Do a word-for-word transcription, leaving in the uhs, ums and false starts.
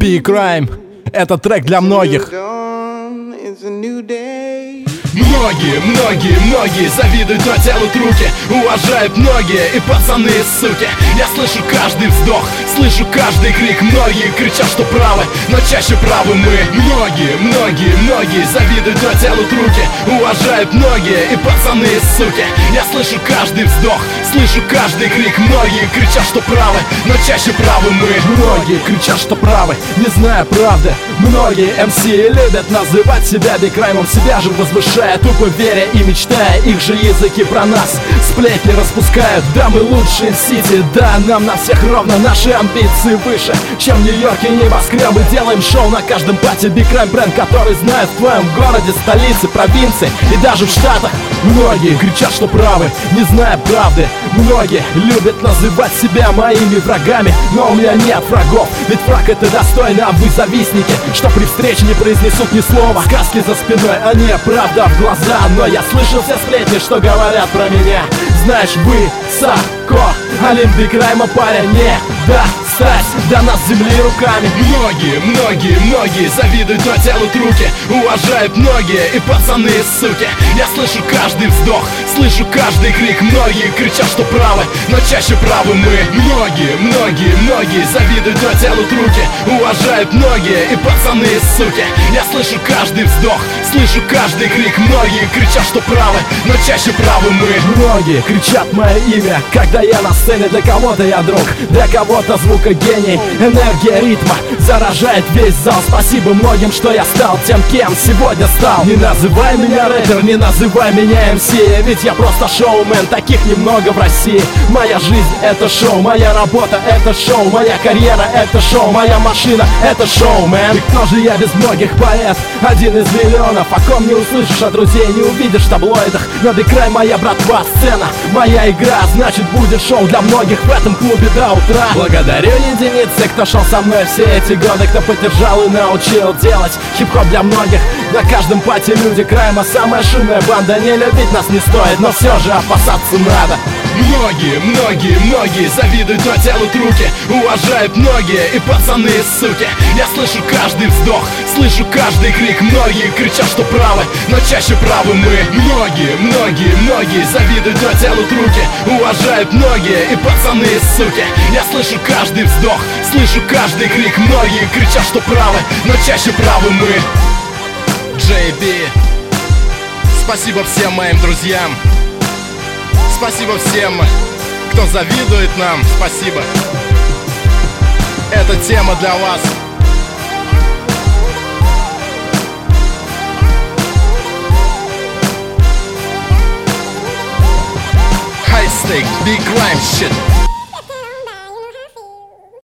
B-Crime. Это трек для многих. Многие, многие, многие завидуют, но делают руки. Уважают многие и пацаны суки. Я слышу каждый вздох, слышу каждый крик. Многие кричат, что правы, но чаще правы мы. Многие, многие, многие завидуют, но делают руки. Уважают многие и пацаны суки. Я слышу каждый вздох, слышу каждый крик. Многие кричат, что правы, но чаще правы мы. Многие кричат, что правы, не зная правды. Многие эм си любят называть себя B-Crime, себя же возвышая, тупо веря и мечтая. Их же языки про нас сплетни распускают. Да, мы лучшие в Сити, да, нам на всех ровно. Наши амбиции выше, чем в Нью-Йорке небоскребы. Делаем шоу на каждом пати. B-Crime бренд, который знают в твоем городе, столице, провинции и даже в Штатах. Многие кричат, что правы, не зная правды. Многие любят называть себя моими врагами, но у меня нет врагов, ведь враг это достойно, а вы завистники, что при встрече не произнесут ни слова. Сказки за спиной, а не правда в глаза. Но я слышал все сплетни, что говорят про меня. Знаешь, высоко, Олимп B-Crime паря не достать до нас земли руками. Многие, многие, многие завидуют, но делают руки. Уважают многие и пацаны суки. Я слышу каждый вздох, слышу каждый крик. Многие кричат, что правы, но чаще правы мы. Многие, многие, многие завидуют, но делают руки. Уважают многие и пацаны суки. Я слышу каждый вздох, слышу каждый крик. Многие кричат, что правы, но чаще правы мы. Многие кричат мое имя, когда я на сцене. Для кого-то я друг, для кого-то звукогений. Энергия ритма заражает весь зал. Спасибо многим, что я стал тем, кем сегодня стал. Не называй меня рэпер, не называй меня эм си, ведь я просто шоумен, таких немного в России. Моя жизнь это шоу, моя работа это шоу, моя карьера это шоу, моя машина это шоу, мэн. И кто же я без многих поэт? Один из миллионов, о ком не услышишь, а друзей не увидишь в таблоидах. Но B-Crime моя братва, сцена, моя игра, значит будет шоу для многих в этом клубе до утра. Благодарю единицы, кто шел со мной все эти годы, кто поддержал и научил делать хип-хоп для многих. На каждом пати люди Крайма, самая шумная банда. Не любить нас не стоит, но все же опасаться надо. Многие, многие, многие завидуют, но делают руки. Уважают многие и пацаны суки. Я слышу каждый вздох, слышу каждый крик. Многие кричат, что правы, но чаще правы мы. Многие, многие, многие завидуют, но делают руки. Уважают многие и пацаны суки. Я слышу каждый вздох, слышу каждый крик. Многие кричат, что правы, но чаще правы мы. джей би. Спасибо всем моим друзьям. Спасибо всем, кто завидует нам. Спасибо. Эта тема для вас. High stake, B-Crime shit.